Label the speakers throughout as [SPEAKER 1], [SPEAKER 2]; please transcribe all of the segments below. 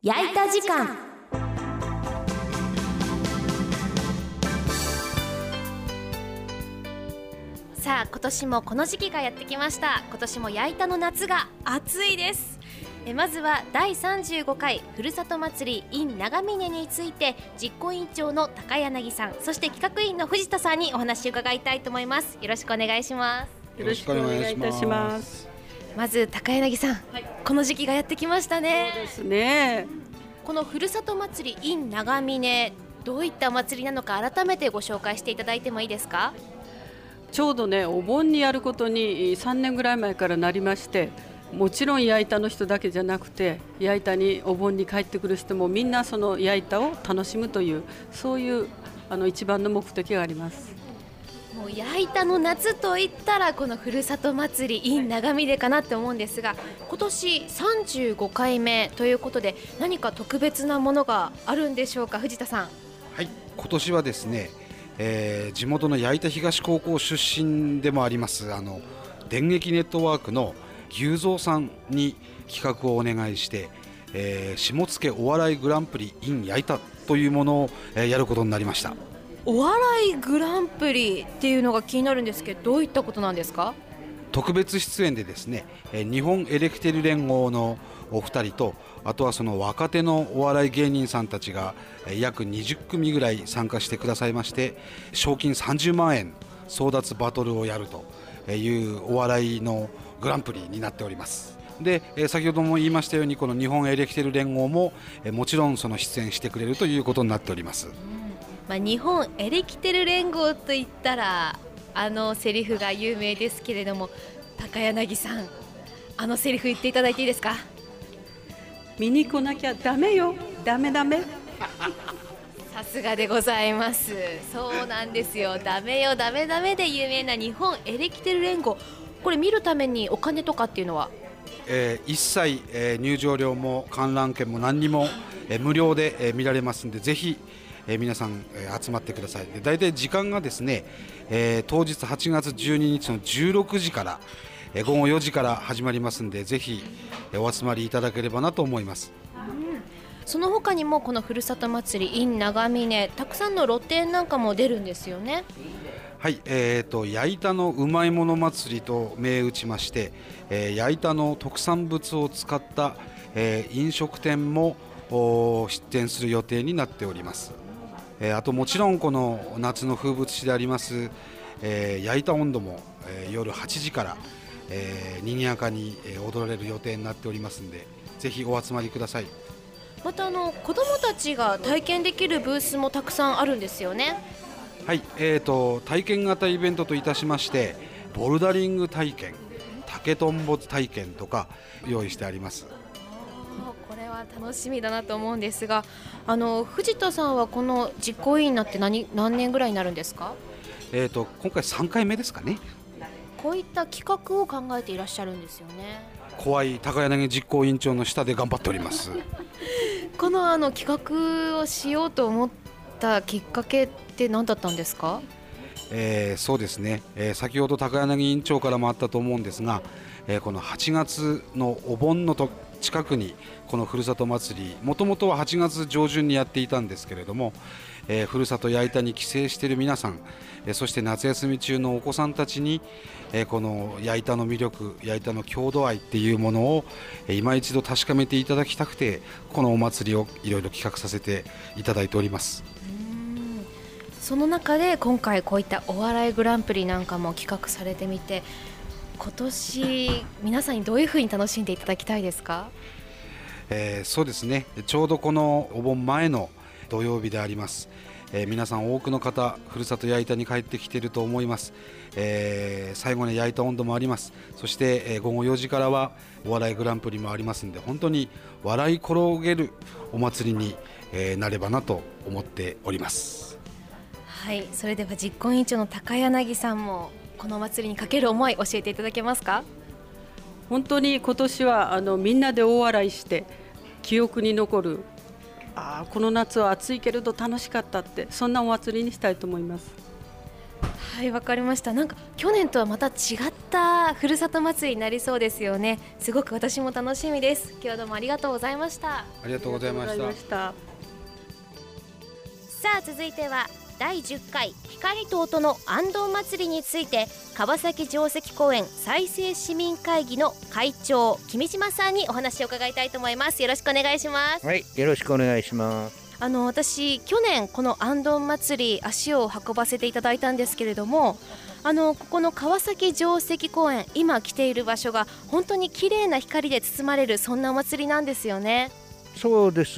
[SPEAKER 1] 焼いた時間。さあ今年もこの時期がやってきました。今年も焼いたの夏が暑いです。まずは第35回ふるさと祭り in 長峰について実行委員長の高柳さん、そして企画委員の藤田さんにお話を伺いたいと思います。よろしくお願いします。
[SPEAKER 2] よろしくお願いいたします。
[SPEAKER 1] まず高柳さん、この時期がやってきましたね。
[SPEAKER 2] そうですね。
[SPEAKER 1] このふるさと祭り in 長峰、どういったお祭りなのか改めてご紹介していただいてもいいですか？
[SPEAKER 2] ちょうどね、お盆にやることに3年ぐらい前からなりまして、もちろん矢板の人だけじゃなくて、矢板にお盆に帰ってくる人もみんなその矢板を楽しむという、そういう一番の目的があります。
[SPEAKER 1] もう矢板の夏といったらこのふるさと祭り in 長峰かなって思うんですが、今年35回目ということで何か特別なものがあるんでしょうか？藤田さん。
[SPEAKER 3] はい、今年はですね、地元の矢板東高校出身でもあります電撃ネットワークの牛蔵さんに企画をお願いして、下野お笑いグランプリ in 矢板というものを、やることになりました。
[SPEAKER 1] お笑いグランプリっていうのが気になるんですけど、どういったことなんですか？
[SPEAKER 3] 特別出演でですね、日本エレキテル連合のお二人と、あとはその若手のお笑い芸人さんたちが約20組ぐらい参加してくださいまして、賞金30万円争奪バトルをやるというお笑いのグランプリになっております。で、先ほども言いましたように、この日本エレキテル連合ももちろんその出演してくれるということになっております。
[SPEAKER 1] 日本エレキテル連合といったらセリフが有名ですけれども、高柳さん、セリフ言っていただいていいですか？
[SPEAKER 2] 見に来なきゃダメよ、ダメダメ。
[SPEAKER 1] さすがでございます。そうなんですよ、ダメよダメダメで有名な日本エレキテル連合、これ見るためにお金とかっていうのは？
[SPEAKER 3] 一切、入場料も観覧券も何にも、無料で、見られますので、ぜひ皆さん、集まってください。で、大体時間がですね、当日8月12日の16時から、午後4時から始まりますので、ぜひ、お集まりいただければなと思います。
[SPEAKER 1] その他にもこのふるさと祭り in 長峰、たくさんの露店なんかも出るんですよね。
[SPEAKER 3] はい、矢板のうまいもの祭りと銘打ちまして、矢板の特産物を使った、飲食店も出店する予定になっております。あともちろんこの夏の風物詩であります矢板音頭も、夜8時から、賑やかに踊られる予定になっておりますので、ぜひお集まりください。
[SPEAKER 1] また子どもたちが体験できるブースもたくさんあるんですよね。
[SPEAKER 3] はい、体験型イベントといたしまして、ボルダリング体験、竹とんぼ体験とか用意してあります。
[SPEAKER 1] これは楽しみだなと思うんですが、藤田さんはこの実行委員になって何年ぐらいになるんですか？
[SPEAKER 3] 今回3回目ですかね。
[SPEAKER 1] こういった企画を考えていらっしゃるんですよね。
[SPEAKER 3] 怖い高柳実行委員長の下で頑張っております。
[SPEAKER 1] この企画をしようと思ったきっかけって何だったんですか？
[SPEAKER 3] そうですね、先ほど高柳委員長からもあったと思うんですが、この8月のお盆の近くにこのふるさと祭り、もともとは8月上旬にやっていたんですけれども、ふるさと矢板に帰省している皆さん、そして夏休み中のお子さんたちに、この矢板の魅力、矢板の郷土愛っていうものを、今一度確かめていただきたくて、このお祭りをいろいろ企画させていただいております。
[SPEAKER 1] その中で今回こういったお笑いグランプリなんかも企画されてみて、今年皆さんにどういうふうに楽しんでいただきたいですか？
[SPEAKER 3] そうですね、ちょうどこのお盆前の土曜日であります。皆さん多くの方、ふるさと矢板に帰ってきていると思います。最後に矢板音頭もあります。そして、午後4時からはお笑いグランプリもありますので、本当に笑い転げるお祭りに、なればなと思っております。
[SPEAKER 1] はい、それでは実行委員長の高柳さんもこのお祭りにかける思い教えていただけますか？
[SPEAKER 2] 本当に今年はみんなで大笑いして記憶に残る、この夏は暑いけれど楽しかったって、そんなお祭りにしたいと思います。
[SPEAKER 1] はい、わかりました。なんか去年とはまた違ったふるさと祭りになりそうですよね。すごく私も楽しみです。今日はどうもありがとうございました。
[SPEAKER 3] ありがとうございました。
[SPEAKER 1] さあ続いては第10回光と音のあんどん祭りについて、川崎城跡公園再生市民会議の会長君島さんにお話を伺いたいと思います。よろしくお願いします。
[SPEAKER 4] はい、よろしくお願いします。
[SPEAKER 1] 私去年このあんどん祭り足を運ばせていただいたんですけれども、ここの川崎城跡公園、今来ている場所が本当に綺麗な光で包まれる、そんなお祭りなんですよね。
[SPEAKER 4] そうです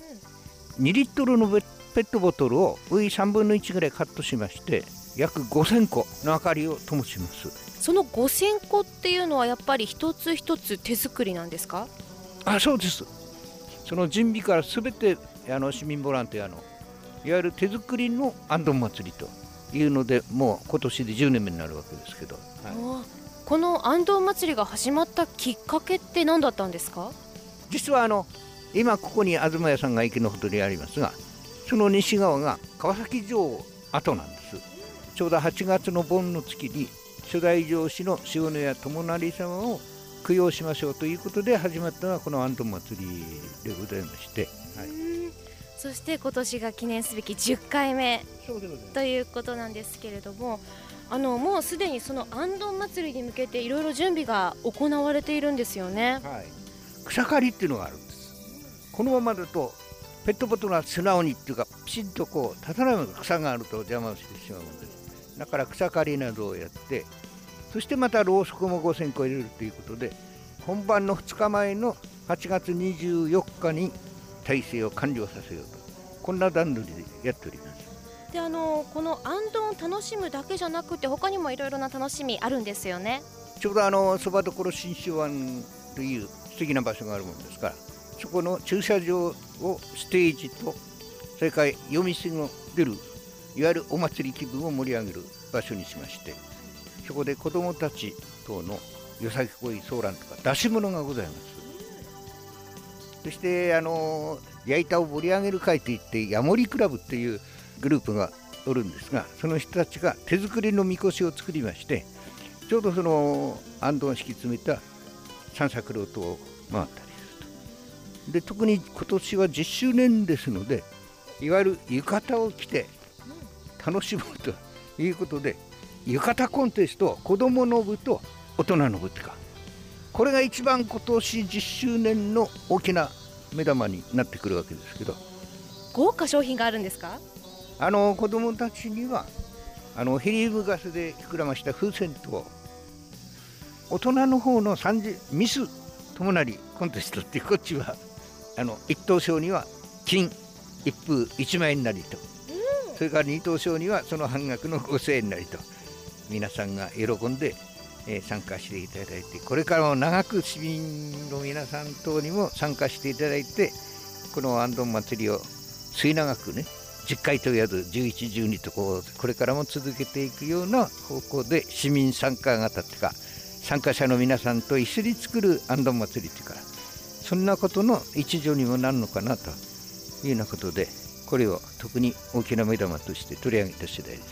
[SPEAKER 4] 、2リットルのペットボトルを上3分の1ぐらいカットしまして、約5000個の明かりを灯します。
[SPEAKER 1] その5000個っていうのはやっぱり一つ一つ手作りなんですか？
[SPEAKER 4] そうです。その準備からすべて市民ボランティアのいわゆる手作りのあんどん祭りというので、もう今年で10年目になるわけですけど、
[SPEAKER 1] このあんどん祭りが始まったきっかけって何だったんですか？
[SPEAKER 4] 実は今ここに東屋さんが池のほとりにありますが、その西側が川崎城跡なんです。ちょうど8月の盆の月に初代城主の塩谷友成様を供養しましょうということで始まったのがこのあんどん祭りでございまして、
[SPEAKER 1] そして今年が記念すべき10回目ということなんですけれども、もうすでにそのあんどん祭りに向けていろいろ準備が行われているんですよね。
[SPEAKER 4] 草刈りっていうのがあるんです。このままだとペットボトルは素直にっていうかピシッとこう立たないまま草があると邪魔をしてしまうので、だから草刈りなどをやって、そしてまたろうそくも5000個入れるということで、本番の2日前の8月24日に体制を完了させようと、こんな段取りでやっております。
[SPEAKER 1] でこのあんどんを楽しむだけじゃなくて他にもいろいろな楽しみあるんですよね。
[SPEAKER 4] ちょうどそばどころ新州湾という素敵な場所があるものですから、そこの駐車場をステージと、それから夜店の出るいわゆるお祭り気分を盛り上げる場所にしまして、そこで子どもたち等のよさこいソーランとか出し物がございます。そして矢板を盛り上げる会といって、ヤモリクラブっていうグループがおるんですが、その人たちが手作りのみこしを作りまして、ちょうどそのあんどんを敷き詰めた散策路を回ったりすると。で特に今年は10周年ですので、いわゆる浴衣を着て楽しもうということで、浴衣コンテスト、子どもの部と大人の部とか、これが一番今年10周年の大きな目玉になってくるわけですけど、
[SPEAKER 1] 豪華商品があるんですか？
[SPEAKER 4] 子どもたちにはヘリウムガスで膨らました風船と、大人の方のミス友成コンテストっていう、こっちは一等賞には金一封1万円なりと、それから二等賞にはその半額の5000円なりと、皆さんが喜んで参加していただいて、これからも長く市民の皆さん等にも参加していただいて、このあんどん祭りを末永くね、10回とやる11、12とこれからも続けていくような方向で、市民参加型っていうか、参加者の皆さんと一緒に作るあんどん祭りっていうから、そんなことの一助にもなるのかなというようなことで、これを特に大きな目玉として取り上げた次第です。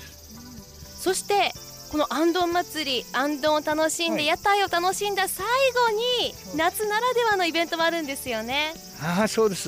[SPEAKER 1] そしてこのあんどん祭り、あんどんを楽しんで、屋台を楽しんだ最後に夏ならではのイベントもあるんですよね。
[SPEAKER 4] そうです。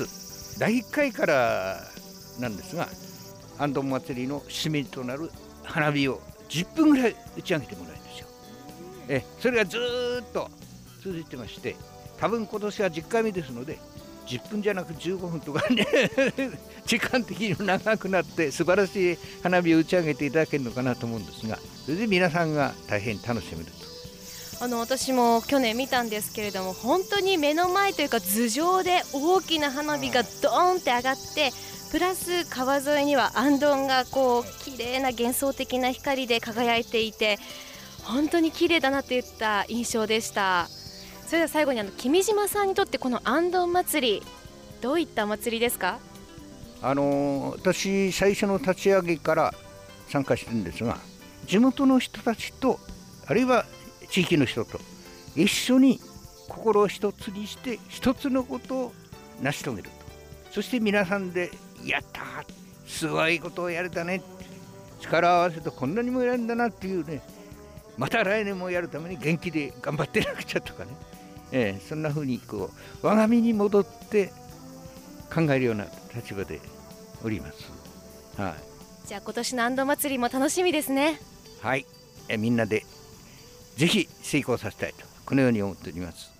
[SPEAKER 4] 第1回からなんですが、あんどん祭りの締めとなる花火を10分ぐらい打ち上げてもらえるんですよ。それがずっと続いてまして、多分今年は10回目ですので、10分じゃなく15分とかね時間的に長くなって素晴らしい花火を打ち上げていただけるのかなと思うんですが、それで皆さんが大変楽しめると。
[SPEAKER 1] 私も去年見たんですけれども、本当に目の前というか頭上で大きな花火がドーンって上がって、プラス川沿いにはあんどんがこう綺麗な幻想的な光で輝いていて、本当に綺麗だなといった印象でした。それでは最後に君島さんにとってこのあんどん祭り、どういった祭りですか？
[SPEAKER 4] 私最初の立ち上げから参加してるんですが、地元の人たちと、あるいは地域の人と一緒に心を一つにして一つのことを成し遂げると。そして皆さんでやったー、すごいことをやれたね、 力を合わせてこんなにもやるんだなっていうね、また来年もやるために元気で頑張ってなくちゃとかね、そんな風にこう我が身に戻って考えるような立場でおります。はい、
[SPEAKER 1] じゃあ今年の安藤祭りも楽しみですね。
[SPEAKER 4] はい、みんなでぜひ成功させたいとこのように思っております。